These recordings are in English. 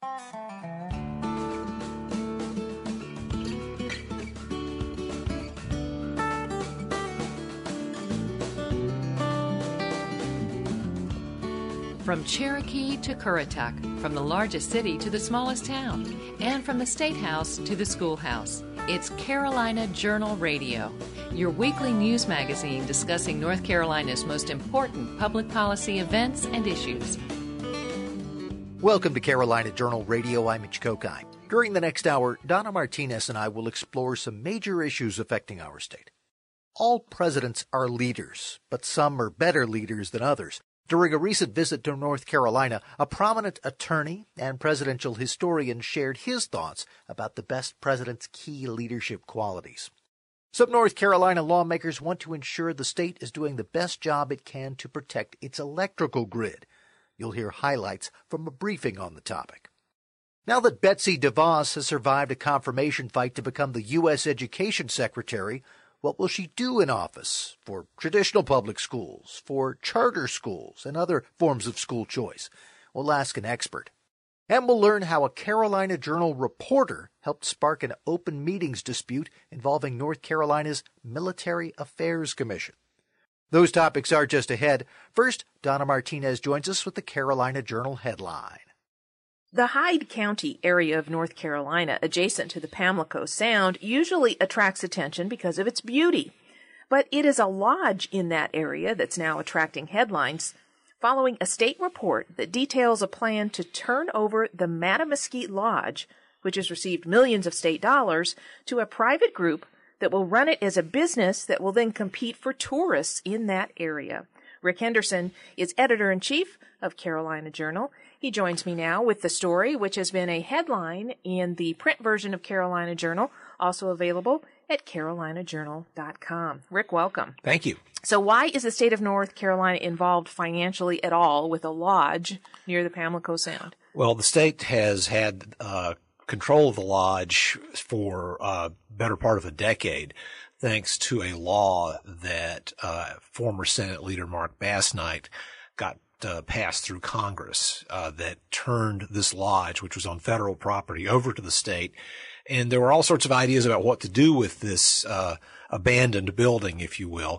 From Cherokee to Currituck, from the largest city to the smallest town, and from the State House to the schoolhouse, it's Carolina Journal Radio, your weekly news magazine discussing North Carolina's most important public policy events and issues. Welcome to Carolina Journal Radio. I'm Mitch Kokai. During the next hour, Donna Martinez and I will explore some major issues affecting our state. All presidents are leaders, but some are better leaders than others. During a recent visit to North Carolina, a prominent attorney and presidential historian shared his thoughts about the best president's key leadership qualities. Some North Carolina lawmakers want to ensure the state is doing the best job it can to protect its electrical grid. You'll hear highlights from a briefing on the topic. Now that Betsy DeVos has survived a confirmation fight to become the U.S. Education Secretary, what will she do in office for traditional public schools, for charter schools, and other forms of school choice? We'll ask an expert. And we'll learn how a Carolina Journal reporter helped spark an open meetings dispute involving North Carolina's Military Affairs Commission. Those topics are just ahead. First, Donna Martinez joins us with the Carolina Journal headline. The Hyde County area of North Carolina, adjacent to the Pamlico Sound, usually attracts attention because of its beauty. But it is a lodge in that area that's now attracting headlines, following a state report that details a plan to turn over the Mattamuskeet Lodge, which has received millions of state dollars, to a private group that will run it as a business that will then compete for tourists in that area. Rick Henderson is editor-in-chief of Carolina Journal. He joins me now with the story, which has been a headline in the print version of Carolina Journal, also available at carolinajournal.com. Rick, welcome. Thank you. So why is the state of North Carolina involved financially at all with a lodge near the Pamlico Sound? Well, the state has had control of the lodge for better part of a decade, thanks to a law that former Senate leader Mark Bass-Knight got passed through Congress that turned this lodge, which was on federal property, over to the state. And there were all sorts of ideas about what to do with this abandoned building, if you will.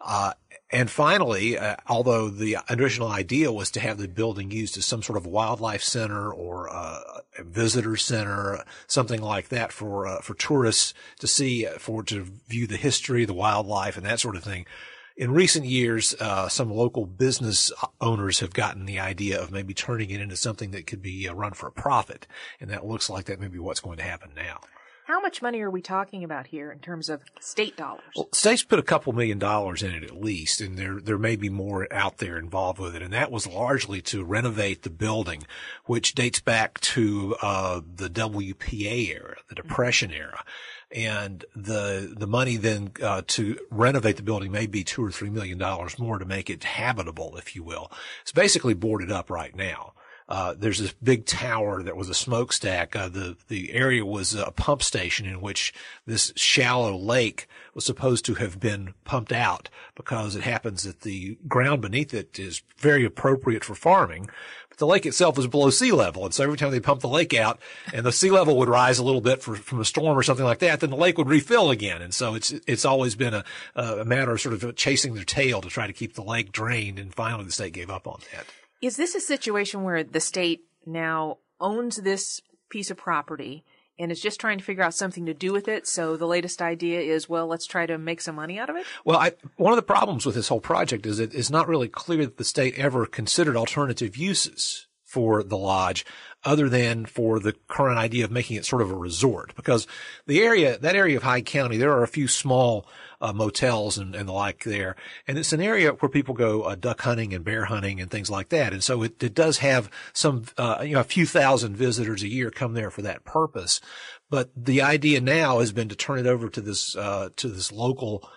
And finally, although the original idea was to have the building used as some sort of wildlife center or a visitor center, something like that for tourists to see, to view the history, the wildlife, and that sort of thing. In recent years, some local business owners have gotten the idea of maybe turning it into something that could be run for a profit, and that looks like that may be what's going to happen now. How much money are we talking about here in terms of state dollars? Well, states put a couple $1 million in it at least, and there may be more out there involved with it. And that was largely to renovate the building, which dates back to the WPA era, the Depression era. And the money then to renovate the building may be $2 or $3 million more to make it habitable, if you will. It's basically boarded up right now. There's this big tower that was a smokestack. The area was a pump station in which this shallow lake was supposed to have been pumped out because it happens that the ground beneath it is very appropriate for farming. But the lake itself is below sea level. And so every time they pump the lake out and the sea level would rise a little bit from a storm or something like that, then the lake would refill again. And so it's always been a matter of sort of chasing their tail to try to keep the lake drained. And finally the state gave up on that. Is this a situation where the state now owns this piece of property and is just trying to figure out something to do with it? So the latest idea is, well, let's try to make some money out of it? Well, one of the problems with this whole project is it's not really clear that the state ever considered alternative uses for the lodge other than for the current idea of making it sort of a resort. Because that area of Hyde County, there are a few small motels and the like there. And it's an area where people go duck hunting and bear hunting and things like that. And so it does have some, a few thousand visitors a year come there for that purpose. But the idea now has been to turn it over to this local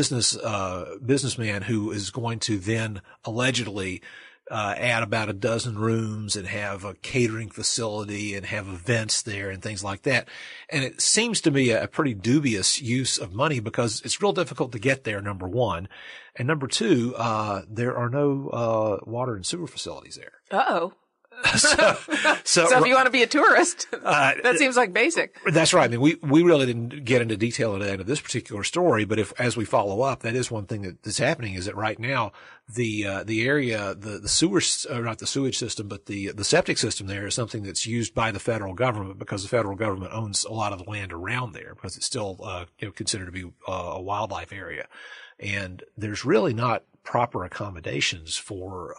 businessman who is going to then allegedly add about a dozen rooms and have a catering facility and have events there and things like that. And it seems to me a pretty dubious use of money because it's real difficult to get there, number one. And number two, there are no water and sewer facilities there. Uh-oh. So if you want to be a tourist, that seems like basic. That's right. I mean, we really didn't get into detail at the end of this particular story, but as we follow up, that is one thing that's happening is that right now the area, the sewers, or not the sewage system, but the septic system there is something that's used by the federal government because the federal government owns a lot of the land around there because it's still, considered to be a wildlife area. And there's really not proper accommodations for,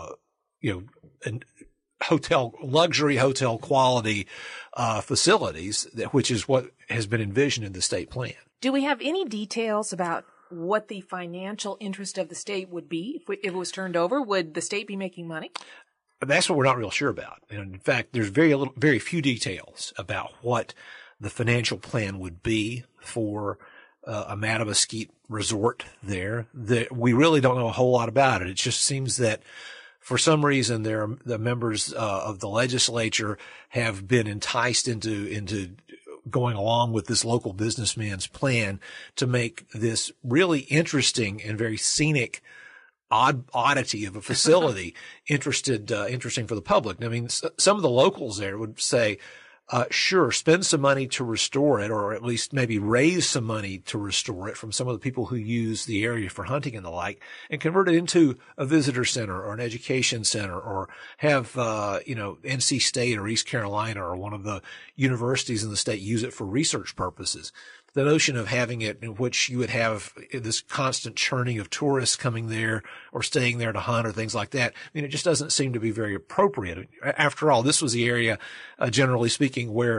luxury hotel quality, facilities, which is what has been envisioned in the state plan. Do we have any details about what the financial interest of the state would be if it was turned over? Would the state be making money? That's what we're not real sure about. And in fact, there's very few details about what the financial plan would be for a Mattamuskeet resort there. We really don't know a whole lot about it. It just seems that for some reason the members of the legislature have been enticed into going along with this local businessman's plan to make this really interesting and very scenic oddity of a facility interesting for the public. I mean, some of the locals there would say, sure, spend some money to restore it, or at least maybe raise some money to restore it from some of the people who use the area for hunting and the like, and convert it into a visitor center or an education center, or have, NC State or East Carolina or one of the universities in the state use it for research purposes. The notion of having it in which you would have this constant churning of tourists coming there or staying there to hunt or things like that, I mean, it just doesn't seem to be very appropriate. After all, this was the area, generally speaking, where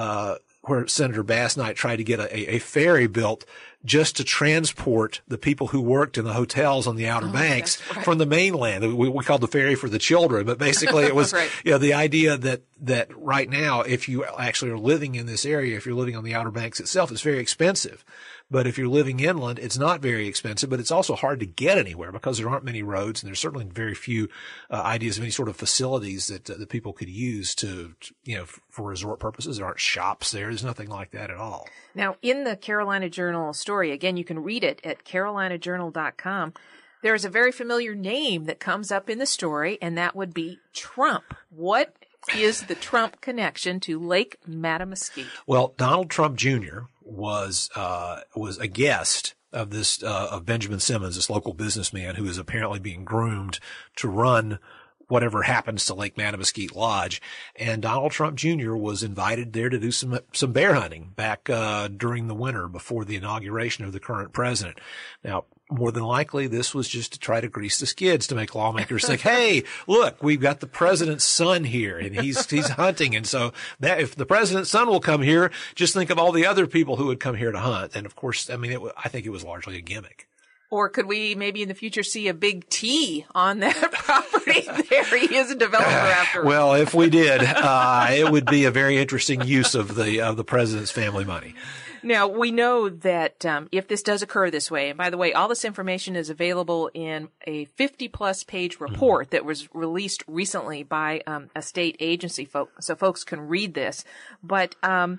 Senator Bass Knight tried to get a ferry built just to transport the people who worked in the hotels on the Outer Banks from the mainland. We called the ferry for the children, but basically it was, right. The idea that right now, if you actually are living in this area, if you're living on the Outer Banks itself, it's very expensive. But if you're living inland, it's not very expensive, but it's also hard to get anywhere because there aren't many roads, and there's certainly very few ideas of any sort of facilities that people could use for resort purposes. There aren't shops there. There's nothing like that at all. Now, in the Carolina Journal story, again, you can read it at carolinajournal.com. There is a very familiar name that comes up in the story, and that would be Trump. What is the Trump connection to Lake Mattamuskeet? Well, Donald Trump Jr. was a guest of of Benjamin Simmons, this local businessman who is apparently being groomed to run whatever happens to Lake Mattamuskeet Lodge. And Donald Trump Jr. was invited there to do some bear hunting back during the winter before the inauguration of the current president. Now, more than likely, this was just to try to grease the skids to make lawmakers think, hey, look, we've got the president's son here and he's hunting. And so that if the president's son will come here, just think of all the other people who would come here to hunt. And of course, I mean, I think it was largely a gimmick. Or could we maybe in the future see a big T on that property there? He is a developer after all. Well, if we did, it would be a very interesting use of the president's family money. Now, we know that if this does occur this way, and by the way, all this information is available in a 50-plus page report that was released recently by a state agency, so folks can read this. But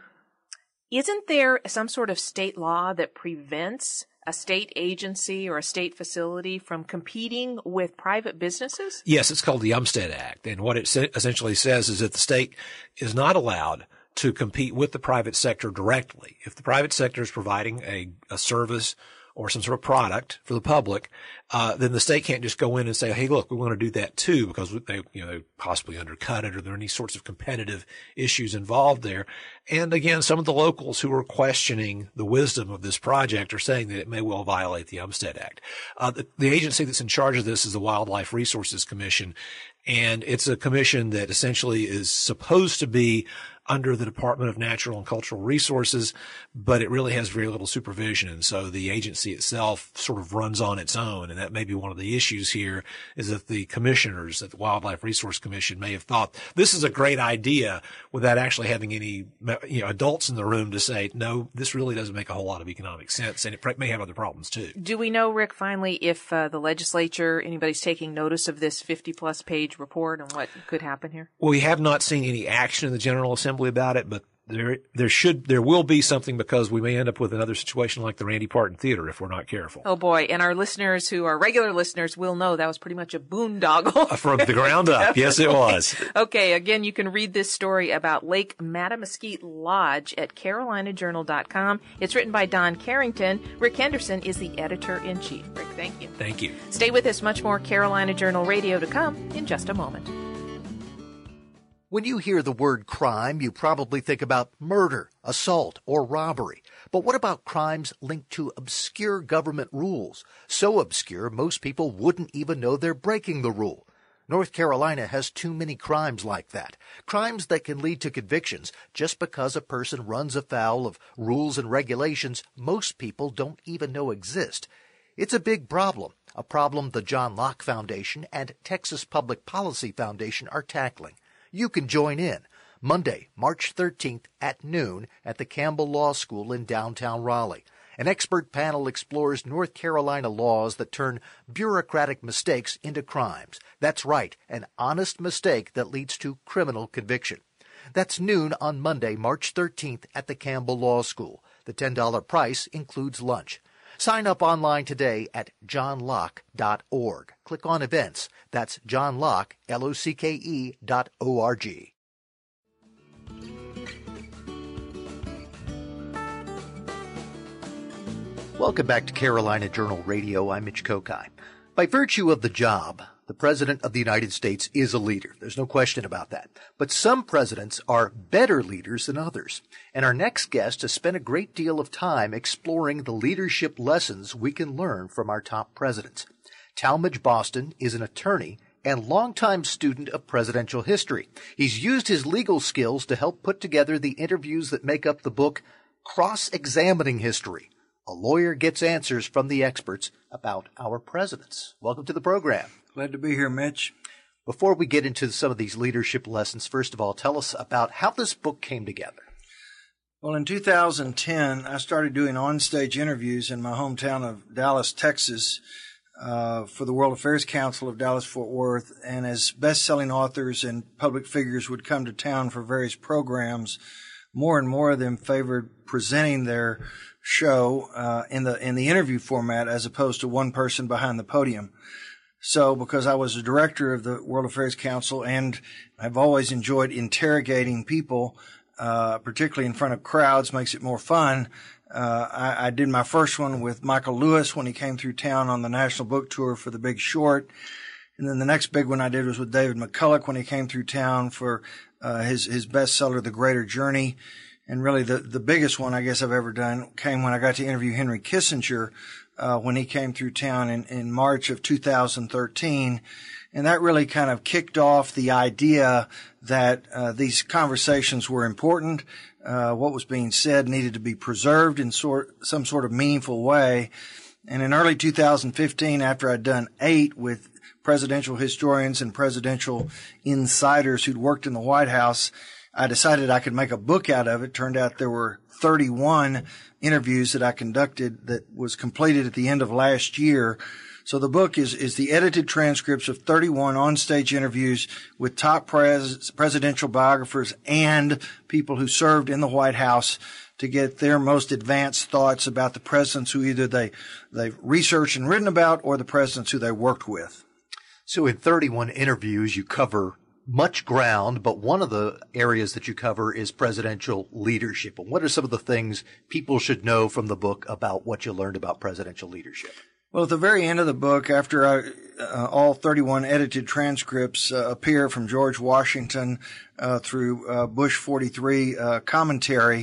isn't there some sort of state law that prevents a state agency or a state facility from competing with private businesses? Yes, it's called the Umstead Act. And what it essentially says is that the state is not allowed to compete with the private sector directly. If the private sector is providing a service or some sort of product for the public, then the state can't just go in and say, hey, look, we want to do that too, because they possibly undercut it, or there are any sorts of competitive issues involved there. And again, some of the locals who are questioning the wisdom of this project are saying that it may well violate the Umstead Act. The agency that's in charge of this is the Wildlife Resources Commission, and it's a commission that essentially is supposed to be under the Department of Natural and Cultural Resources, but it really has very little supervision. And so the agency itself sort of runs on its own. And that may be one of the issues here, is that the commissioners at the Wildlife Resource Commission may have thought this is a great idea without actually having any, adults in the room to say, no, this really doesn't make a whole lot of economic sense. And it may have other problems too. Do we know, Rick, finally, if the legislature, anybody's taking notice of this 50-plus page report and what could happen here? Well, we have not seen any action in the General Assembly about it, but there will be something, because we may end up with another situation like the Randy Parton Theater if we're not careful. Oh boy. And our listeners who are regular listeners will know that was pretty much a boondoggle. From the ground up. Yes, it was. Okay. Again, you can read this story about Lake Mattamuskeet Lodge at CarolinaJournal.com. It's written by Don Carrington. Rick Henderson is the editor-in-chief. Rick, thank you. Thank you. Stay with us. Much more Carolina Journal Radio to come in just a moment. When you hear the word crime, you probably think about murder, assault, or robbery. But what about crimes linked to obscure government rules? So obscure, most people wouldn't even know they're breaking the rule. North Carolina has too many crimes like that. Crimes that can lead to convictions just because a person runs afoul of rules and regulations most people don't even know exist. It's a big problem, a problem the John Locke Foundation and Texas Public Policy Foundation are tackling. You can join in Monday, March 13th at noon at the Campbell Law School in downtown Raleigh. An expert panel explores North Carolina laws that turn bureaucratic mistakes into crimes. That's right, an honest mistake that leads to criminal conviction. That's noon on Monday, March 13th at the Campbell Law School. The $10 price includes lunch. Sign up online today at johnlocke.org. Click on events. That's johnlocke, LOCKE.org. Welcome back to Carolina Journal Radio. I'm Mitch Kokai. By virtue of the job, the President of the United States is a leader. There's no question about that. But some presidents are better leaders than others. And our next guest has spent a great deal of time exploring the leadership lessons we can learn from our top presidents. Talmadge Boston is an attorney and longtime student of presidential history. He's used his legal skills to help put together the interviews that make up the book Cross-Examining History. A lawyer gets answers from the experts about our presidents. Welcome to the program. Glad to be here, Mitch. Before we get into some of these leadership lessons, first of all, tell us about how this book came together. Well, in 2010, I started doing onstage interviews in my hometown of Dallas, Texas, for the World Affairs Council of Dallas-Fort Worth. And as best-selling authors and public figures would come to town for various programs, more and more of them favored presenting their show in the interview format as opposed to one person behind the podium. So because I was a director of the World Affairs Council and I've always enjoyed interrogating people, particularly in front of crowds, makes it more fun. I did my first one with Michael Lewis when he came through town on the National Book Tour for The Big Short. And then the next big one I did was with David McCulloch when he came through town for his bestseller, The Greater Journey. And really the biggest one I guess I've ever done came when I got to interview Henry Kissinger when he came through town in March of 2013. And that really kind of kicked off the idea that these conversations were important. What was being said needed to be preserved in some sort of meaningful way. And in early 2015, after I'd done 8 with presidential historians and presidential insiders who'd worked in the White House, I decided I could make a book out of it. Turned out there were 31 interviews that I conducted that was completed at the end of last year. So the book is the edited transcripts of 31 onstage interviews with top presidential biographers and people who served in the White House to get their most advanced thoughts about the presidents who either they've researched and written about or the presidents who they worked with. So in 31 interviews, you cover much ground, but one of the areas that you cover is presidential leadership. And what are some of the things people should know from the book about what you learned about presidential leadership? Well, at the very end of the book, after all 31 edited transcripts appear from George Washington through Bush 43 commentary,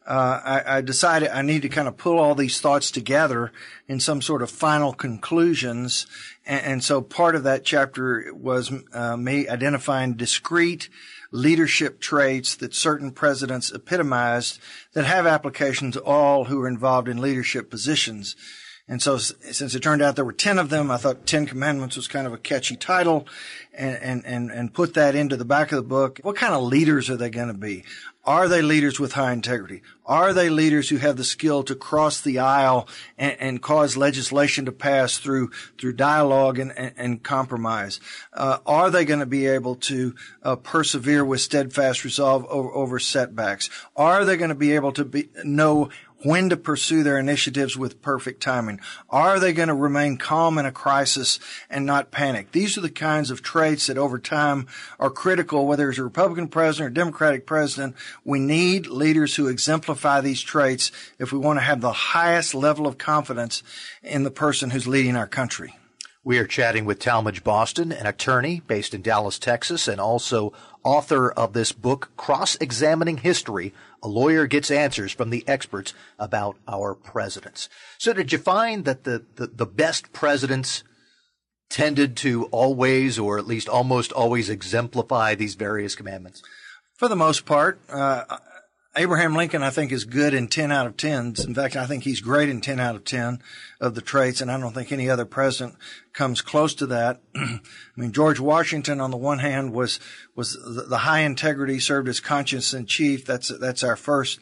I decided I need to kind of pull all these thoughts together in some sort of final conclusions. And so part of that chapter was me identifying discrete leadership traits that certain presidents epitomized that have application to all who are involved in leadership positions. And so since it turned out there were 10 of them, I thought 10 Commandments was kind of a catchy title and put that into the back of the book. What kind of leaders are they going to be? Are they leaders with high integrity? Are they leaders who have the skill to cross the aisle and cause legislation to pass through dialogue and compromise? Are they going to be able to persevere with steadfast resolve over setbacks? Are they going to be able to know when to pursue their initiatives with perfect timing? Are they going to remain calm in a crisis and not panic? These are the kinds of traits that over time are critical, whether it's a Republican president or Democratic president. We need leaders who exemplify these traits if we want to have the highest level of confidence in the person who's leading our country. We are chatting with Talmadge Boston, an attorney based in Dallas, Texas, and also author of this book, Cross-Examining History. A lawyer gets answers from the experts about our presidents. So did you find that the best presidents tended to always, or at least almost always, exemplify these various commandments? For the most part, Abraham Lincoln, I think, is good in 10 out of 10. In fact, I think he's great in 10 out of 10 of the traits, and I don't think any other president comes close to that. I mean, George Washington, on the one hand, was the high integrity, served as conscience in chief. That's our first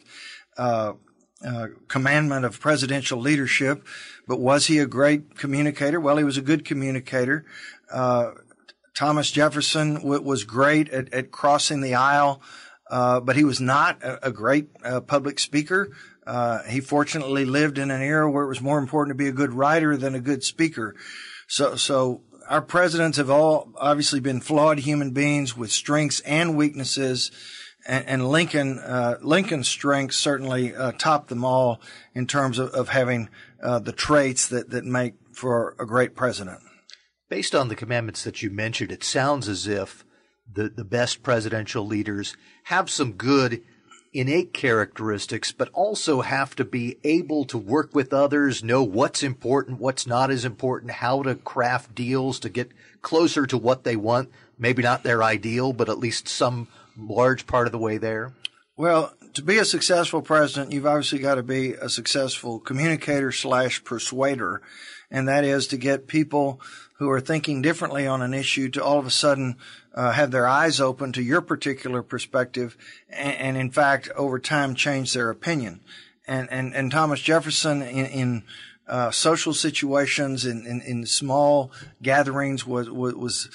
commandment of presidential leadership. But was he a great communicator? Well, he was a good communicator. Thomas Jefferson was great at crossing the aisle. But he was not a great public speaker. He fortunately lived in an era where it was more important to be a good writer than a good speaker. So our presidents have all obviously been flawed human beings with strengths and weaknesses. And Lincoln's strengths certainly topped them all in terms of having the traits that make for a great president. Based on the commandments that you mentioned, it sounds as if the best presidential leaders have some good innate characteristics, but also have to be able to work with others, know what's important, what's not as important, how to craft deals to get closer to what they want. Maybe not their ideal, but at least some large part of the way there. Well, to be a successful president, you've obviously got to be a successful communicator / persuader. And that is to get people who are thinking differently on an issue to all of a sudden have their eyes open to your particular perspective and in fact, over time change their opinion. And Thomas Jefferson in social situations, in small gatherings was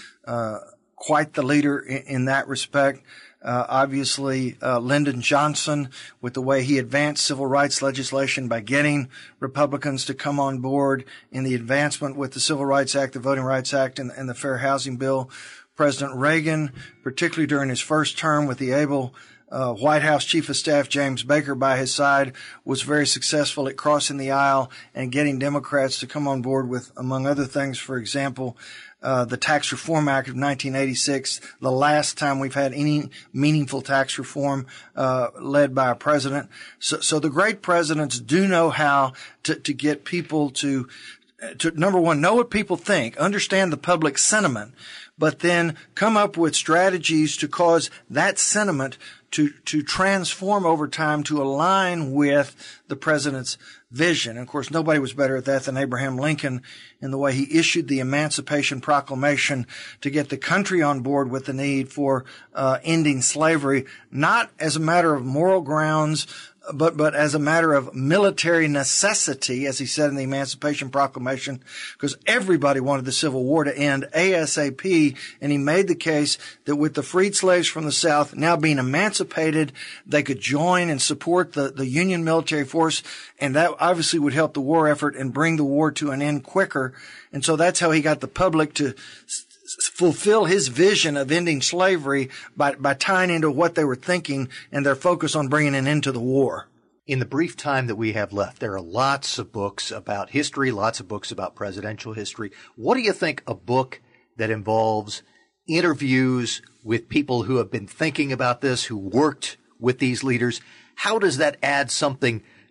quite the leader in that respect. Obviously, Lyndon Johnson, with the way he advanced civil rights legislation by getting Republicans to come on board in the advancement with the Civil Rights Act, the Voting Rights Act, and the Fair Housing Bill. President Reagan, particularly during his first term with the able White House Chief of Staff James Baker by his side, was very successful at crossing the aisle and getting Democrats to come on board with, among other things, for example, the Tax Reform Act of 1986, the last time we've had any meaningful tax reform led by a president. So the great presidents do know how to get people to number one, know what people think, understand the public sentiment, but then come up with strategies to cause that sentiment to transform over time to align with the president's vision. And of course, nobody was better at that than Abraham Lincoln in the way he issued the Emancipation Proclamation to get the country on board with the need for ending slavery, not as a matter of moral grounds, but as a matter of military necessity, as he said in the Emancipation Proclamation, because everybody wanted the Civil War to end ASAP, and he made the case that with the freed slaves from the South now being emancipated, they could join and support the Union military force, and that obviously would help the war effort and bring the war to an end quicker. And so that's how he got the public to fulfill his vision of ending slavery by tying into what they were thinking and their focus on bringing an end to the war. In the brief time that we have left, there are lots of books about history, lots of books about presidential history. What do you think a book that involves interviews with people who have been thinking about this, who worked with these leaders, how does that add something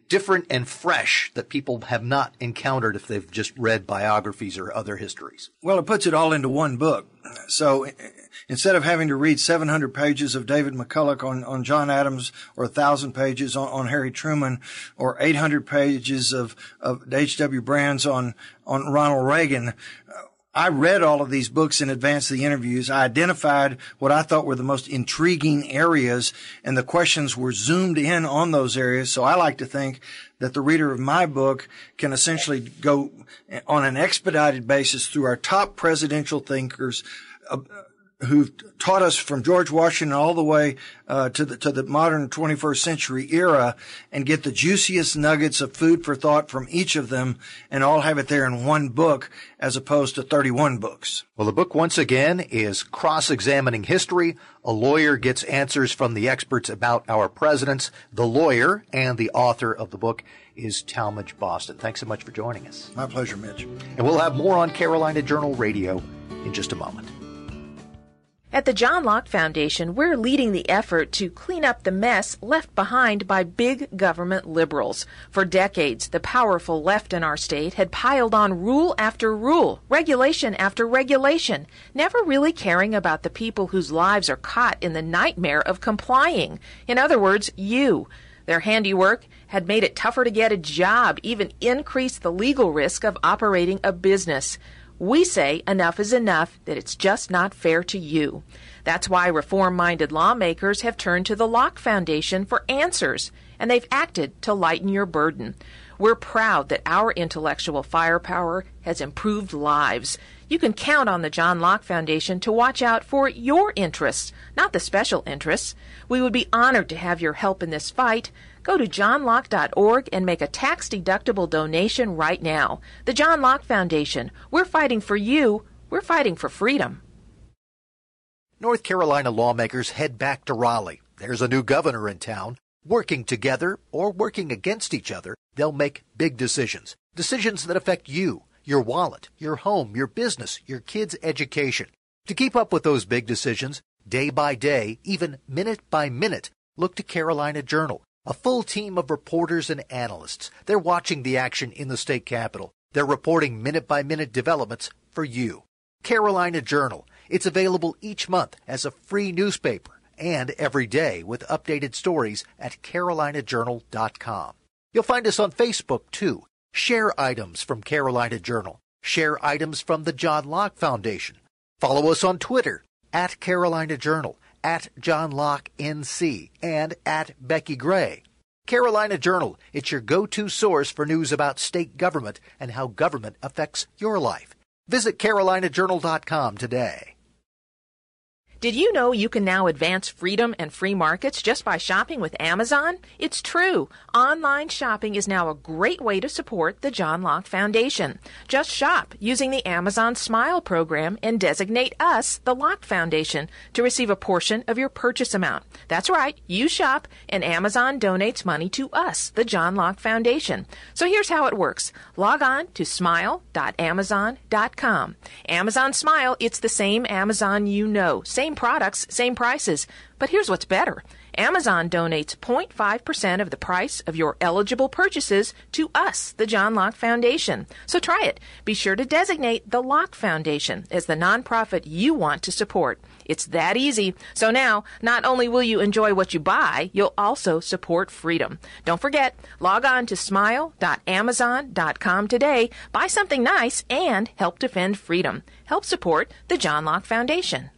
different and fresh that people have not encountered if they've just read biographies or other histories? Well, it puts it all into one book. So instead of having to read 700 pages of David McCulloch on John Adams, or 1,000 pages on Harry Truman, or 800 pages of H.W. Brands on Ronald Reagan, I read all of these books in advance of the interviews. I identified what I thought were the most intriguing areas, and the questions were zoomed in on those areas. So I like to think that the reader of my book can essentially go on an expedited basis through our top presidential thinkers, who've taught us from George Washington all the way to the modern 21st century era, and get the juiciest nuggets of food for thought from each of them, and all have it there in one book as opposed to 31 books. Well, the book, once again, is Cross-Examining History. A lawyer gets answers from the experts about our presidents. The lawyer and the author of the book is Talmadge Boston. Thanks so much for joining us. My pleasure, Mitch. And we'll have more on Carolina Journal Radio in just a moment. At the John Locke Foundation, we're leading the effort to clean up the mess left behind by big government liberals. For decades, the powerful left in our state had piled on rule after rule, regulation after regulation, never really caring about the people whose lives are caught in the nightmare of complying. In other words, you. Their handiwork had made it tougher to get a job, even increased the legal risk of operating a business. We say enough is enough, that it's just not fair to you. That's why reform-minded lawmakers have turned to the Locke Foundation for answers, and they've acted to lighten your burden. We're proud that our intellectual firepower has improved lives. You can count on the John Locke Foundation to watch out for your interests, not the special interests. We would be honored to have your help in this fight. Go to johnlocke.org and make a tax-deductible donation right now. The John Locke Foundation. We're fighting for you. We're fighting for freedom. North Carolina lawmakers head back to Raleigh. There's a new governor in town. Working together or working against each other, they'll make big decisions. Decisions that affect you, your wallet, your home, your business, your kids' education. To keep up with those big decisions, day by day, even minute by minute, look to Carolina Journal. A full team of reporters and analysts. They're watching the action in the state capitol. They're reporting minute-by-minute developments for you. Carolina Journal. It's available each month as a free newspaper and every day with updated stories at carolinajournal.com. You'll find us on Facebook, too. Share items from Carolina Journal. Share items from the John Locke Foundation. Follow us on Twitter, at Carolina Journal, at John Locke NC, and at Becky Gray. Carolina Journal, it's your go-to source for news about state government and how government affects your life. Visit carolinajournal.com today. Did you know you can now advance freedom and free markets just by shopping with Amazon? It's true. Online shopping is now a great way to support the John Locke Foundation. Just shop using the Amazon Smile program and designate us, the Locke Foundation, to receive a portion of your purchase amount. That's right. You shop and Amazon donates money to us, the John Locke Foundation. So here's how it works. Log on to smile.amazon.com. Amazon Smile, it's the same Amazon you know. Same products, same prices. But here's what's better. Amazon donates 0.5% of the price of your eligible purchases to us, the John Locke Foundation. So try it. Be sure to designate the Locke Foundation as the nonprofit you want to support. It's that easy. So now, not only will you enjoy what you buy, you'll also support freedom. Don't forget, log on to smile.amazon.com today, buy something nice, and help defend freedom. Help support the John Locke Foundation.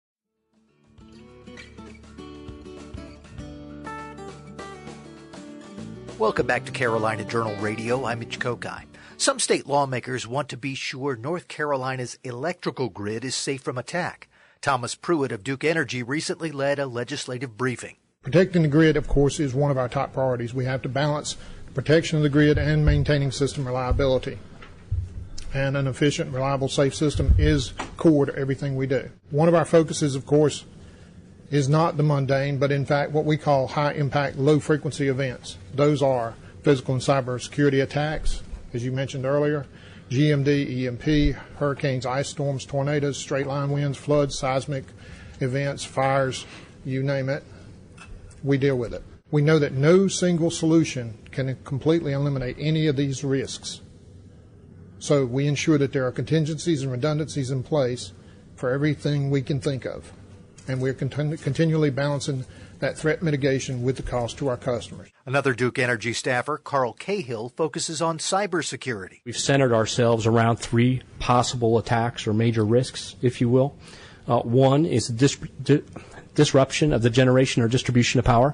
Welcome back to Carolina Journal Radio. I'm Mitch Kokai. Some state lawmakers want to be sure North Carolina's electrical grid is safe from attack. Thomas Pruitt of Duke Energy recently led a legislative briefing. Protecting the grid, of course, is one of our top priorities. We have to balance the protection of the grid and maintaining system reliability. And an efficient, reliable, safe system is core to everything we do. One of our focuses, of course, is not the mundane, but in fact what we call high-impact, low-frequency events. Those are physical and cyber security attacks, as you mentioned earlier, GMD, EMP, hurricanes, ice storms, tornadoes, straight-line winds, floods, seismic events, fires, you name it, we deal with it. We know that no single solution can completely eliminate any of these risks. So we ensure that there are contingencies and redundancies in place for everything we can think of. And we're continually balancing that threat mitigation with the cost to our customers. Another Duke Energy staffer, Carl Cahill, focuses on cybersecurity. We've centered ourselves around 3 possible attacks or major risks, if you will. One is disruption of the generation or distribution of power.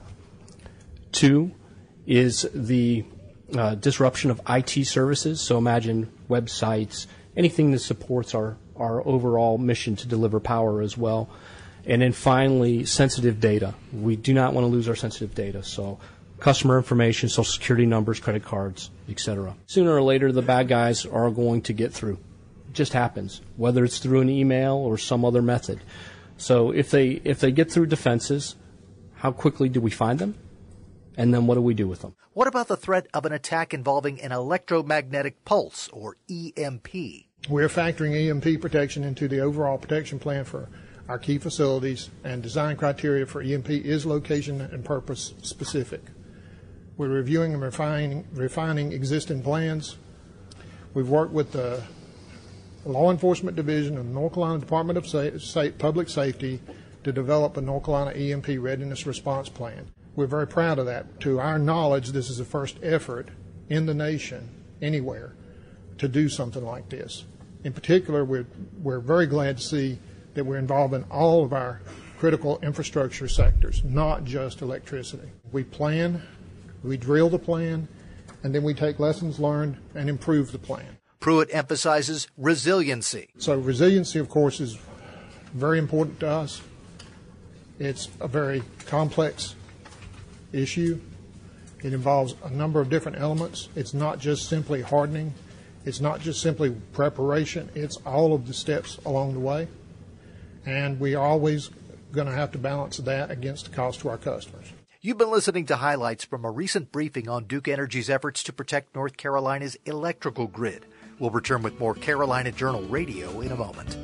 2 is the disruption of IT services. So imagine websites, anything that supports our overall mission to deliver power as well. And then finally, sensitive data. We do not want to lose our sensitive data. So customer information, social security numbers, credit cards, etc. Sooner or later, the bad guys are going to get through. It just happens, whether it's through an email or some other method. So if they get through defenses, how quickly do we find them? And then what do we do with them? What about the threat of an attack involving an electromagnetic pulse, or EMP? We're factoring EMP protection into the overall protection plan for our key facilities, and design criteria for EMP is location and purpose specific. We're reviewing and refining existing plans. We've worked with the Law Enforcement Division of the North Carolina Department of Public Safety to develop a North Carolina EMP readiness response plan. We're very proud of that. To our knowledge, this is the first effort in the nation, anywhere, to do something like this. In particular, we're very glad to see that we're involving all of our critical infrastructure sectors, not just electricity. We plan, we drill the plan, and then we take lessons learned and improve the plan. Pruitt emphasizes resiliency. So resiliency, of course, is very important to us. It's a very complex issue. It involves a number of different elements. It's not just simply hardening. It's not just simply preparation. It's all of the steps along the way. And we are always going to have to balance that against the cost to our customers. You've been listening to highlights from a recent briefing on Duke Energy's efforts to protect North Carolina's electrical grid. We'll return with more Carolina Journal Radio in a moment.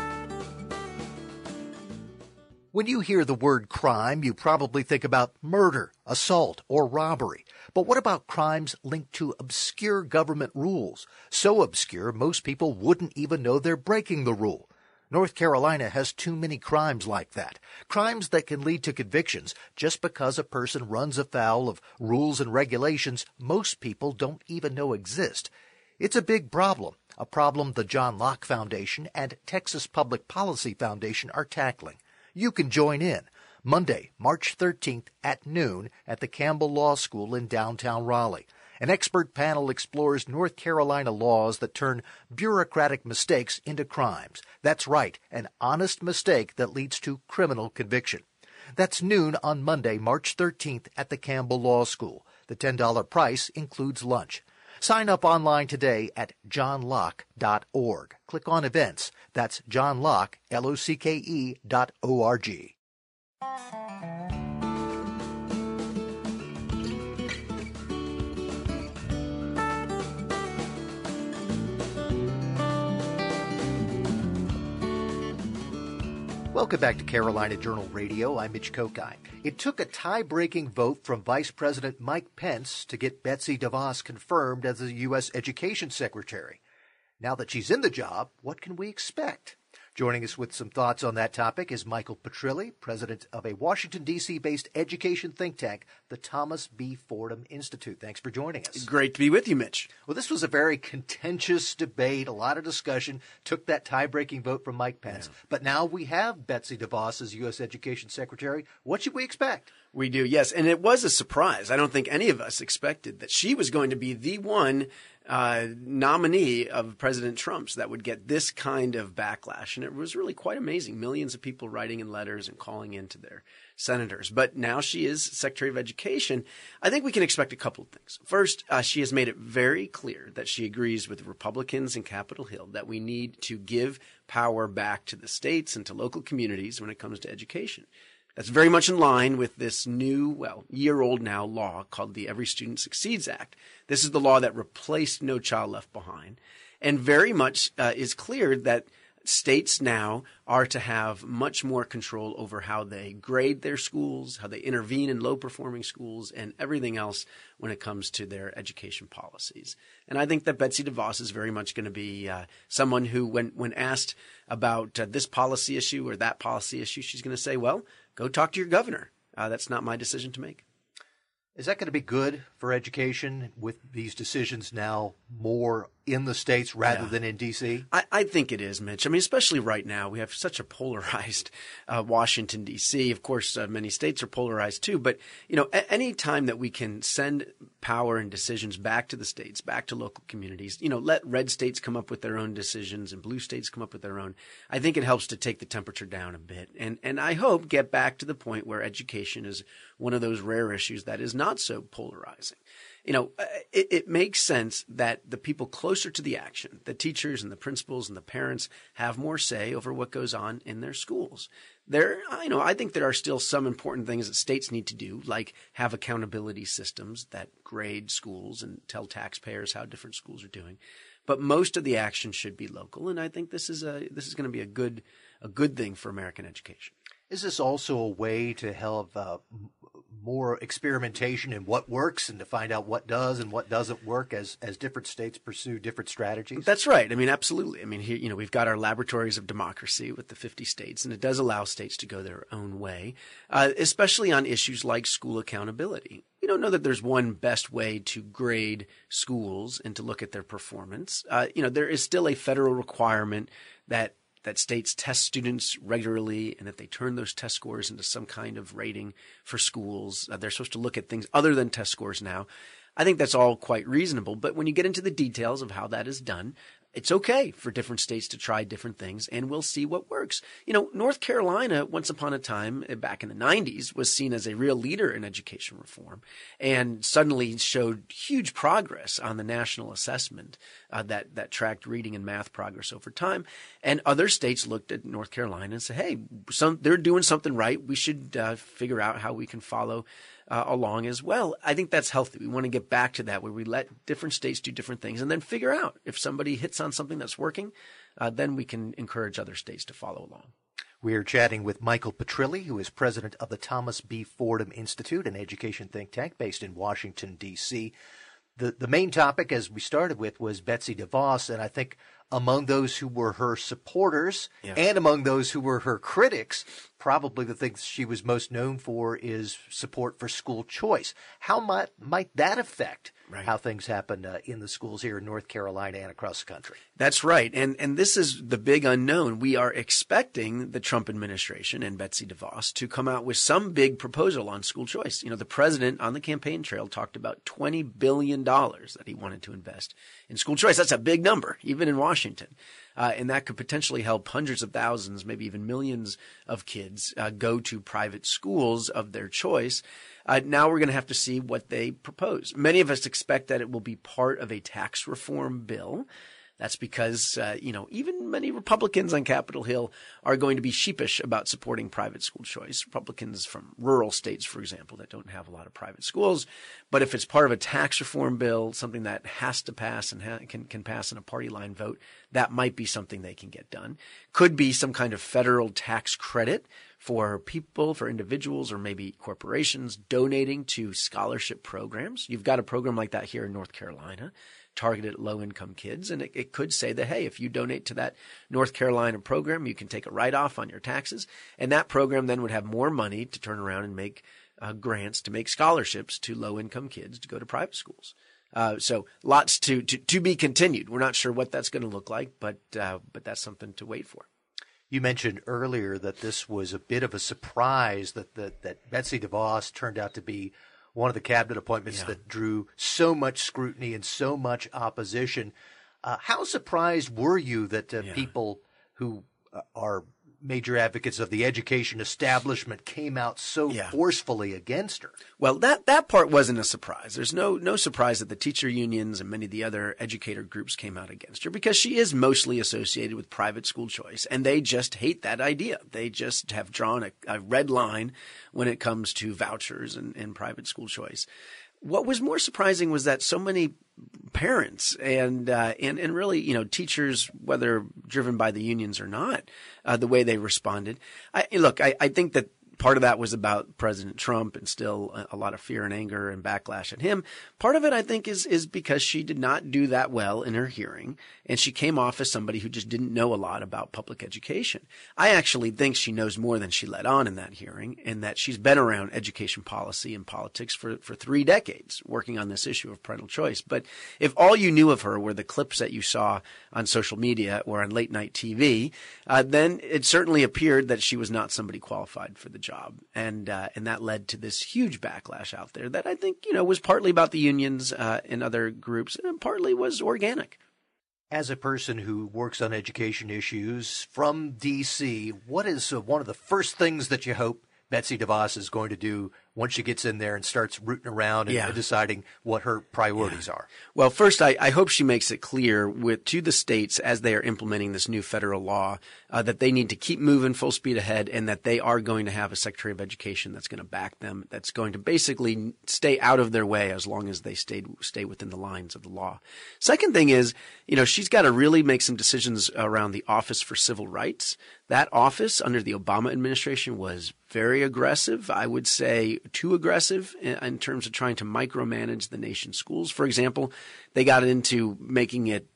When you hear the word crime, you probably think about murder, assault, or robbery. But what about crimes linked to obscure government rules? So obscure, most people wouldn't even know they're breaking the rule. North Carolina has too many crimes like that. Crimes that can lead to convictions just because a person runs afoul of rules and regulations most people don't even know exist. It's a big problem, a problem the John Locke Foundation and Texas Public Policy Foundation are tackling. You can join in Monday, March 13th at noon at the Campbell Law School in downtown Raleigh. An expert panel explores North Carolina laws that turn bureaucratic mistakes into crimes. That's right, an honest mistake that leads to criminal conviction. That's noon on Monday, March 13th at the Campbell Law School. The $10 price includes lunch. Sign up online today at johnlocke.org. Click on events. That's johnlocke, LOCKE.org. Welcome back to Carolina Journal Radio. I'm Mitch Kokai. It took a tie-breaking vote from Vice President Mike Pence to get Betsy DeVos confirmed as the U.S. Education Secretary. Now that she's in the job, what can we expect? Joining us with some thoughts on that topic is Michael Petrilli, president of a Washington, D.C.-based education think tank, the Thomas B. Fordham Institute. Thanks for joining us. Great to be with you, Mitch. Well, this was a very contentious debate, a lot of discussion, took that tie-breaking vote from Mike Pence. Yeah. But now we have Betsy DeVos as U.S. Education Secretary. What should we expect? We do, yes. And it was a surprise. I don't think any of us expected that she was going to be the one nominee of President Trump's that would get this kind of backlash. And it was really quite amazing. Millions of people writing in letters and calling in to their senators. But now she is Secretary of Education. I think we can expect a couple of things. First, she has made it very clear that she agrees with Republicans in Capitol Hill that we need to give power back to the states and to local communities when it comes to education. That's very much in line with this new, year-old now law called the Every Student Succeeds Act. This is the law that replaced No Child Left Behind, and very much is clear that states now are to have much more control over how they grade their schools, how they intervene in low-performing schools, and everything else when it comes to their education policies. And I think that Betsy DeVos is very much going to be someone who, when asked about this policy issue or that policy issue, she's going to say, well, go talk to your governor. That's not my decision to make. Is that going to be good for education with these decisions now more in the states rather than in D.C.? I think it is, Mitch. I mean, especially right now, we have such a polarized Washington, D.C. Of course, many states are polarized too. But, any time that we can send power and decisions back to the states, back to local communities, let red states come up with their own decisions and blue states come up with their own, I think it helps to take the temperature down a bit. And I hope get back to the point where education is one of those rare issues that is not so polarizing. It makes sense that the people closer to the action, the teachers and the principals and the parents, have more say over what goes on in their schools. I think there are still some important things that states need to do, like have accountability systems that grade schools and tell taxpayers how different schools are doing. But most of the action should be local, and I think this is going to be a good thing for American education. Is this also a way to have more experimentation in what works and to find out what does and what doesn't work as different states pursue different strategies? That's right. I mean, absolutely. I mean, here, we've got our laboratories of democracy with the 50 states, and it does allow states to go their own way, especially on issues like school accountability. We don't know that there's one best way to grade schools and to look at their performance. There is still a federal requirement that states test students regularly, and that they turn those test scores into some kind of rating for schools. They're supposed to look at things other than test scores now. I think that's all quite reasonable. But when you get into the details of how that is done, it's okay for different states to try different things, and we'll see what works. North Carolina, once upon a time, back in the 90s, was seen as a real leader in education reform, and suddenly showed huge progress on the national assessment that tracked reading and math progress over time. And other states looked at North Carolina and said, hey, they're doing something right. We should figure out how we can follow along as well. I think that's healthy. We want to get back to that, where we let different states do different things and then figure out if somebody hits on something that's working, then we can encourage other states to follow along. We are chatting with Michael Petrilli, who is president of the Thomas B. Fordham Institute, an education think tank based in Washington, D.C. The main topic, as we started with, was Betsy DeVos, and I think among those who were her supporters and among those who were her critics, probably the thing she was most known for is support for school choice. How might that affect how things happen in the schools here in North Carolina and across the country? That's right. And this is the big unknown. We are expecting the Trump administration and Betsy DeVos to come out with some big proposal on school choice. The president on the campaign trail talked about $20 billion that he wanted to invest in school choice. That's a big number, even in Washington. And that could potentially help hundreds of thousands, maybe even millions of kids go to private schools of their choice. Now we're going to have to see what they propose. Many of us expect that it will be part of a tax reform bill. That's because, even many Republicans on Capitol Hill are going to be sheepish about supporting private school choice. Republicans from rural states, for example, that don't have a lot of private schools. But if it's part of a tax reform bill, something that has to pass and can pass in a party line vote, that might be something they can get done. Could be some kind of federal tax credit for people, for individuals, or maybe corporations donating to scholarship programs. You've got a program like that here in North Carolina, targeted at low-income kids, and it could say that, hey, if you donate to that North Carolina program, you can take a write-off on your taxes, and that program then would have more money to turn around and make grants to make scholarships to low-income kids to go to private schools. So lots to be continued. We're not sure what that's going to look like, but that's something to wait for. You mentioned earlier that this was a bit of a surprise that Betsy DeVos turned out to be one of the cabinet appointments that drew so much scrutiny and so much opposition. How surprised were you that people who are major advocates of the education establishment came out so forcefully against her? Well, that part wasn't a surprise. There's no surprise that the teacher unions and many of the other educator groups came out against her, because she is mostly associated with private school choice, and they just hate that idea. They just have drawn a red line when it comes to vouchers and private school choice. What was more surprising was that so many parents and really, teachers, whether driven by the unions or not, the way they responded. I think that part of that was about President Trump and still a lot of fear and anger and backlash at him. Part of it, I think, is because she did not do that well in her hearing, and she came off as somebody who just didn't know a lot about public education. I actually think she knows more than she let on in that hearing, and that she's been around education policy and politics for 3 decades working on this issue of parental choice. But if all you knew of her were the clips that you saw on social media or on late night TV, then it certainly appeared that she was not somebody qualified for the job. And that led to this huge backlash out there that I think, was partly about the unions and other groups, and partly was organic. As a person who works on education issues from D.C., what is one of the first things that you hope Betsy DeVos is going to do once she gets in there and starts rooting around and deciding what her priorities are? Well, first, I hope she makes it clear to the states as they are implementing this new federal law that they need to keep moving full speed ahead, and that they are going to have a Secretary of Education that's going to back them, that's going to basically stay out of their way as long as they stay within the lines of the law. Second thing is, she's got to really make some decisions around the Office for Civil Rights. That office under the Obama administration was very aggressive. I would say too aggressive in terms of trying to micromanage the nation's schools. For example, they got into making it,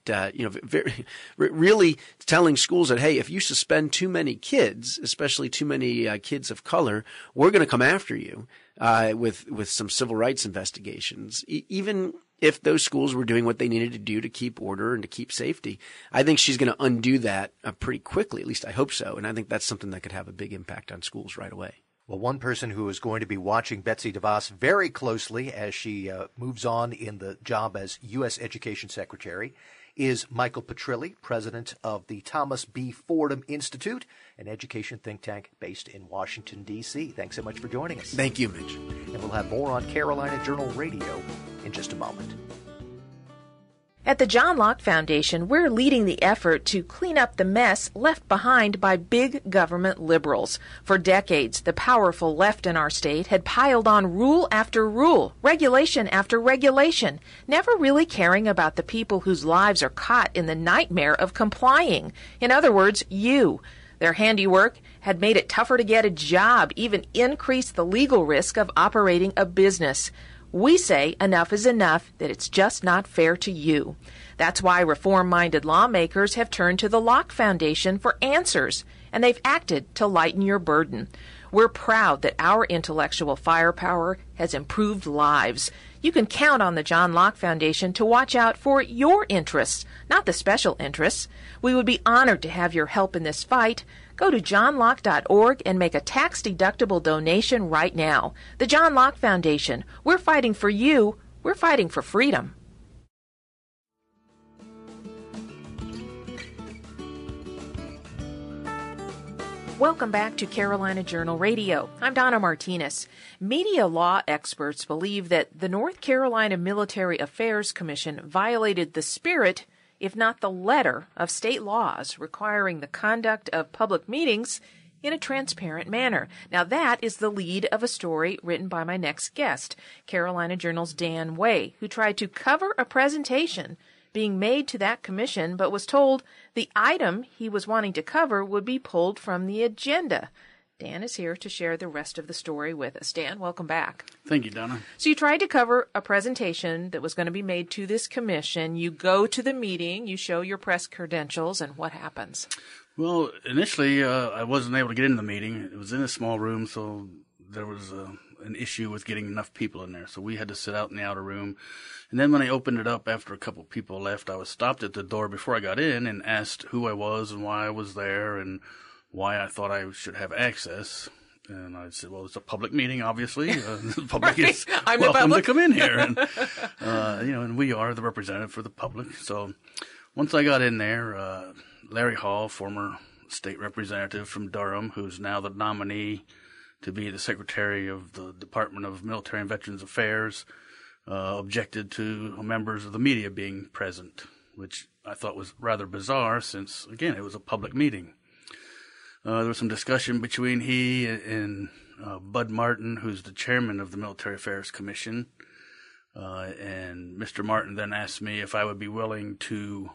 really telling schools that, hey, if you suspend too many kids, especially too many kids of color, we're going to come after you with some civil rights investigations. Even if those schools were doing what they needed to do to keep order and to keep safety. I think she's going to undo that pretty quickly. At least I hope so. And I think that's something that could have a big impact on schools right away. Well, one person who is going to be watching Betsy DeVos very closely as she moves on in the job as U.S. Education Secretary is Michael Petrilli, president of the Thomas B. Fordham Institute, an education think tank based in Washington, D.C. Thanks so much for joining us. Thank you, Mitch. And we'll have more on Carolina Journal Radio in just a moment. At the John Locke Foundation, we're leading the effort to clean up the mess left behind by big government liberals. For decades, the powerful left in our state had piled on rule after rule, regulation after regulation, never really caring about the people whose lives are caught in the nightmare of complying. In other words, you. Their handiwork had made it tougher to get a job, even increased the legal risk of operating a business. We say enough is enough, that it's just not fair to you. That's why reform-minded lawmakers have turned to the Locke Foundation for answers, and they've acted to lighten your burden. We're proud that our intellectual firepower has improved lives. You can count on the John Locke Foundation to watch out for your interests, not the special interests. We would be honored to have your help in this fight. Go to johnlocke.org and make a tax-deductible donation right now. The John Locke Foundation. We're fighting for you. We're fighting for freedom. Welcome back to Carolina Journal Radio. I'm Donna Martinez. Media law experts believe that the North Carolina Military Affairs Commission violated the spirit, if not the letter, of state laws requiring the conduct of public meetings in a transparent manner. Now, that is the lead of a story written by my next guest, Carolina Journal's Dan Way, who tried to cover a presentation being made to that commission, but was told the item he was wanting to cover would be pulled from the agenda. Dan is here to share the rest of the story with us. Dan, welcome back. Thank you, Donna. So you tried to cover a presentation that was going to be made to this commission. You go to the meeting, you show your press credentials, and what happens? Well, initially, I wasn't able to get into the meeting. It was in a small room, so there was an issue with getting enough people in there. So we had to sit out in the outer room. And then when I opened it up after a couple of people left, I was stopped at the door before I got in and asked who I was and why I was there and why I thought I should have access. And I said, well, it's a public meeting, obviously. The public right. is welcome to come in here. And, and we are the representative for the public. So once I got in there, Larry Hall, former state representative from Durham, who's now the nominee to be the secretary of the Department of Military and Veterans Affairs, objected to members of the media being present, which I thought was rather bizarre since, again, it was a public meeting. There was some discussion between he and Bud Martin, who's the chairman of the Military Affairs Commission. And Mr. Martin then asked me if I would be willing to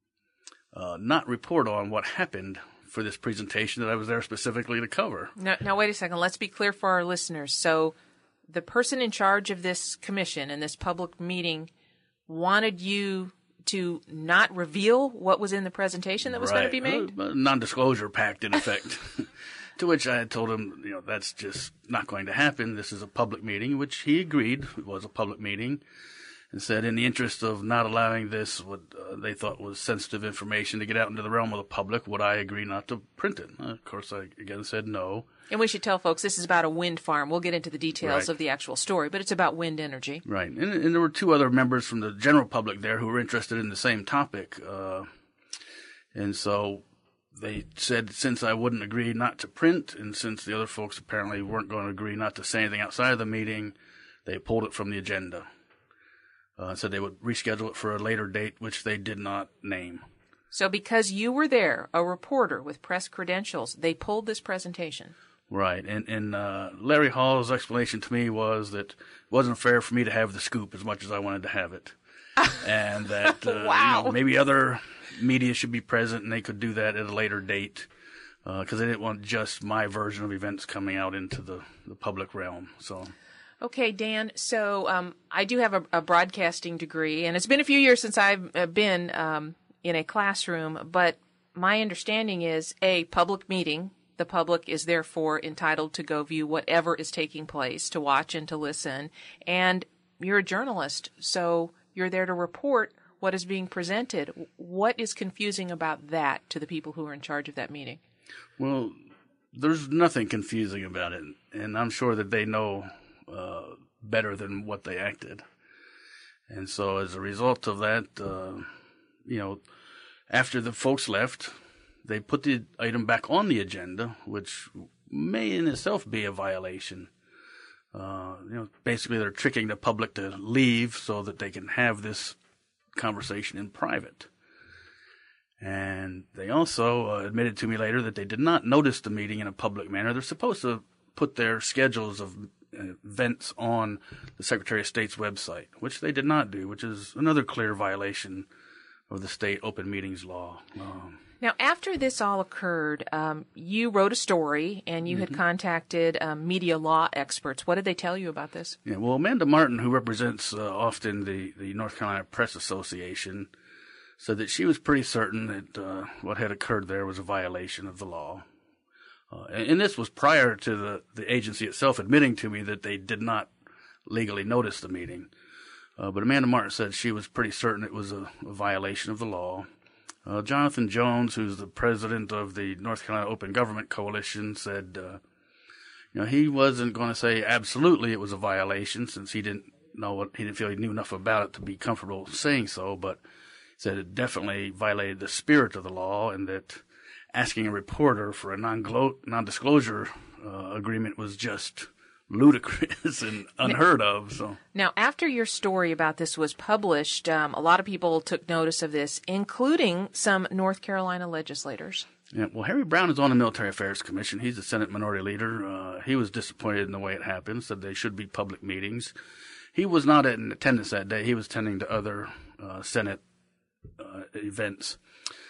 not report on what happened for this presentation that I was there specifically to cover. Now, wait a second. Let's be clear for our listeners. So the person in charge of this commission and this public meeting wanted you to not reveal what was in the presentation that was going to be made? A non-disclosure pact, in effect. To which I had told him, that's just not going to happen. This is a public meeting, which he agreed it was a public meeting, and said in the interest of not allowing this, what they thought was sensitive information to get out into the realm of the public, would I agree not to print it? Of course, I again said no. And we should tell folks this is about a wind farm. We'll get into the details of the actual story, but it's about wind energy. Right. And there were two other members from the general public there who were interested in the same topic. And so they said since I wouldn't agree not to print, and since the other folks apparently weren't going to agree not to say anything outside of the meeting, they pulled it from the agenda. Said they would reschedule it for a later date, which they did not name. So because you were there, a reporter with press credentials, they pulled this presentation. Right. And Larry Hall's explanation to me was that it wasn't fair for me to have the scoop as much as I wanted to have it. And that maybe other media should be present and they could do that at a later date because they didn't want just my version of events coming out into the public realm. So. Okay, Dan, so I do have a broadcasting degree, and it's been a few years since I've been in a classroom, but my understanding is a public meeting. The public is therefore entitled to go view whatever is taking place, to watch and to listen, and you're a journalist, so you're there to report what is being presented. What is confusing about that to the people who are in charge of that meeting? Well, there's nothing confusing about it, and I'm sure that they know better than what they acted. And so as a result of that, after the folks left, they put the item back on the agenda, which may in itself be a violation. Basically they're tricking the public to leave so that they can have this conversation in private. And they also admitted to me later that they did not notice the meeting in a public manner. They're supposed to put their schedules of events on the Secretary of State's website, which they did not do, which is another clear violation of the state open meetings law. Now, after this all occurred, you wrote a story and you had contacted media law experts. What did they tell you about this? Yeah, well, Amanda Martin, who represents often the North Carolina Press Association, said that she was pretty certain that what had occurred there was a violation of the law. And this was prior to the agency itself admitting to me that they did not legally notice the meeting. But Amanda Martin said she was pretty certain it was a violation of the law. Jonathan Jones, who's the president of the North Carolina Open Government Coalition, said he wasn't going to say absolutely it was a violation since he didn't feel he knew enough about it to be comfortable saying so, but said it definitely violated the spirit of the law and that asking a reporter for a non-disclosure agreement was just ludicrous and unheard of. So now, after your story about this was published, a lot of people took notice of this, including some North Carolina legislators. Yeah, well, Harry Brown is on the Military Affairs Commission. He's the Senate Minority Leader. He was disappointed in the way it happened, said they should be public meetings. He was not in attendance that day. He was attending to other Senate events.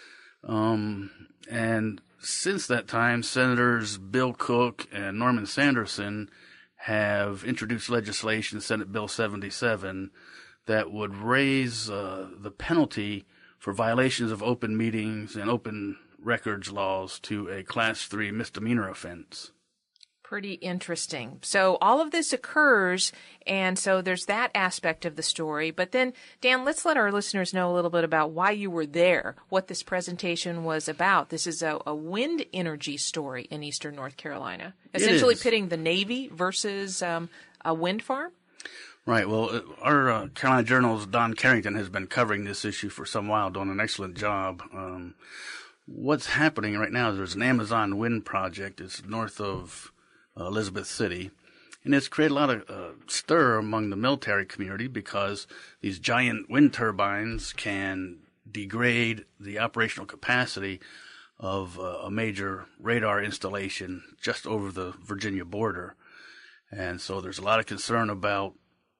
And since that time, Senators Bill Cook and Norman Sanderson have introduced legislation, Senate Bill 77, that would raise the penalty for violations of open meetings and open records laws to a Class 3 misdemeanor offense. Pretty interesting. So all of this occurs, and so there's that aspect of the story. But then, Dan, let's let our listeners know a little bit about why you were there, what this presentation was about. This is a wind energy story in eastern North Carolina, essentially pitting the Navy versus a wind farm. Right. Well, our Carolina Journal's Don Carrington has been covering this issue for some while, doing an excellent job. What's happening right now is there's an Amazon wind project. It's north of Elizabeth City, and it's created a lot of stir among the military community because these giant wind turbines can degrade the operational capacity of a major radar installation just over the Virginia border. And so there's a lot of concern about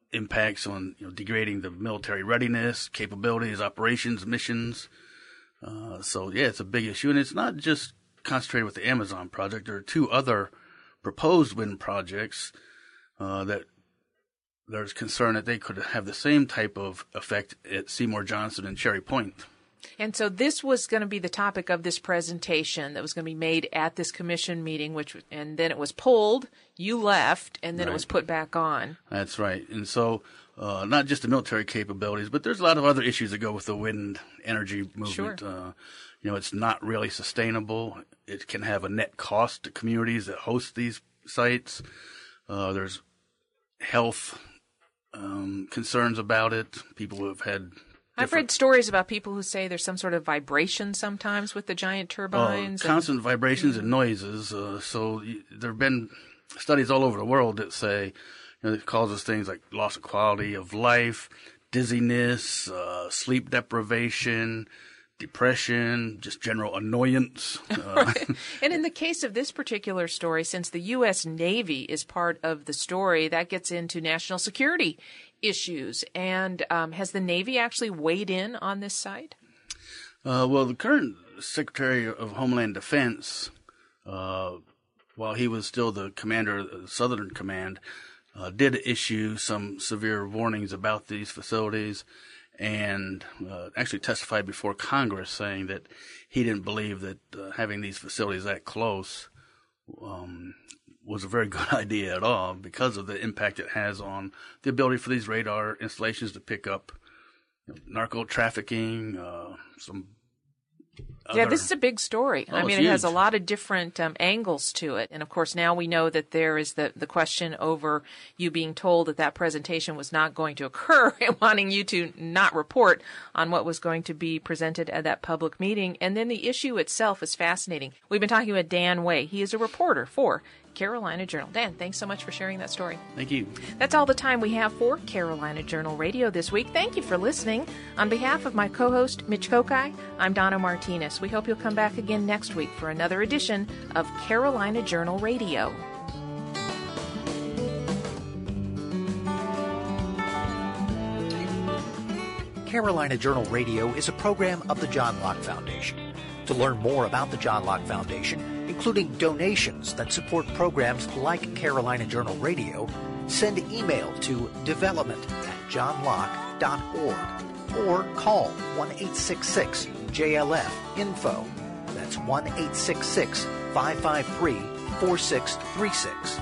impacts on degrading the military readiness, capabilities, operations, missions. So it's a big issue, and it's not just concentrated with the Amazon project. There are 2 other proposed wind projects that there's concern that they could have the same type of effect at Seymour Johnson and Cherry Point. And so this was going to be the topic of this presentation that was going to be made at this commission meeting, and then it was pulled, you left, and then it was put back on. That's right. And so not just the military capabilities, but there's a lot of other issues that go with the wind energy movement. Sure. It's not really sustainable. It can have a net cost to communities that host these sites. There's health concerns about it. People who have had I've read stories about people who say there's some sort of vibration sometimes with the giant turbines. Constant vibrations and noises. So there have been studies all over the world that say it causes things like loss of quality of life, dizziness, sleep deprivation, depression, just general annoyance. Right. And in the case of this particular story, since the U.S. Navy is part of the story, that gets into national security issues. And has the Navy actually weighed in on this site? Well, the current Secretary of Homeland Defense, while he was still the commander of the Southern Command, did issue some severe warnings about these facilities and actually testified before Congress saying that he didn't believe that having these facilities that close was a very good idea at all because of the impact it has on the ability for these radar installations to pick up narco trafficking, some Yeah, this is a big story. Oh, I mean, it has a lot of different angles to it. And, of course, now we know that there is the question over you being told that presentation was not going to occur and wanting you to not report on what was going to be presented at that public meeting. And then the issue itself is fascinating. We've been talking about Dan Way. He is a reporter for Carolina Journal. Dan, thanks so much for sharing that story. Thank you. That's all the time we have for Carolina Journal Radio this week. Thank you for listening. On behalf of my co-host, Mitch Kokai, I'm Donna Martinez. We hope you'll come back again next week for another edition of Carolina Journal Radio. Carolina Journal Radio is a program of the John Locke Foundation. To learn more about the John Locke Foundation, including donations that support programs like Carolina Journal Radio, send email to development@johnlocke.org or call 1-866-JLF-INFO. That's 1-866-553-4636.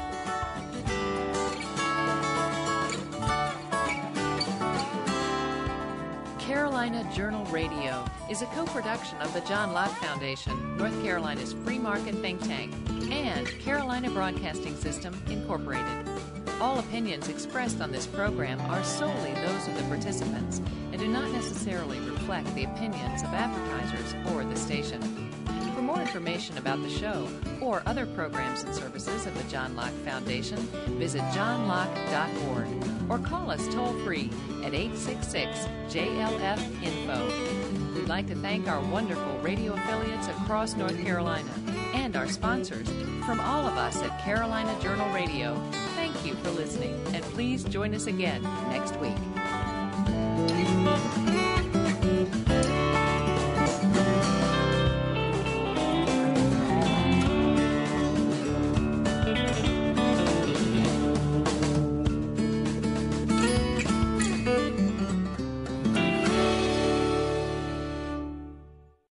Carolina Journal Radio is a co-production of the John Locke Foundation, North Carolina's free market think tank, and Carolina Broadcasting System, Incorporated. All opinions expressed on this program are solely those of the participants and do not necessarily reflect the opinions of advertisers or the station. For more information about the show or other programs and services of the John Locke Foundation, visit johnlocke.org or call us toll-free at 866-JLF-INFO. We'd like to thank our wonderful radio affiliates across North Carolina and our sponsors. From all of us at Carolina Journal Radio, thank you for listening, and please join us again next week.